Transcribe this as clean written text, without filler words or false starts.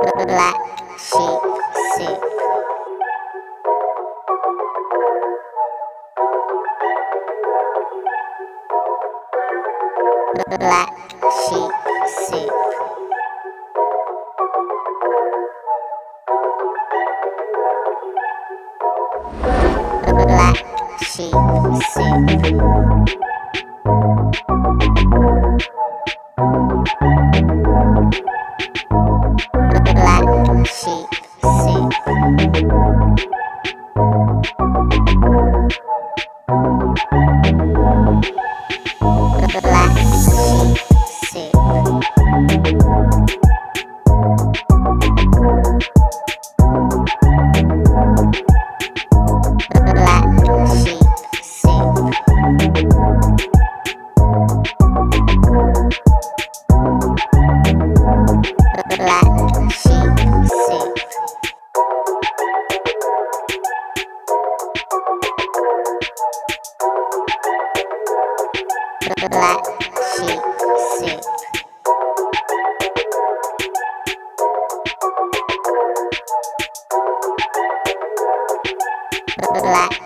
Black sheep soup. Black sheep soup. Black sheep soup. Black sheep soup. Black sheep soup. Black sheep soup. Black sheep soup. Black sheep soup. Black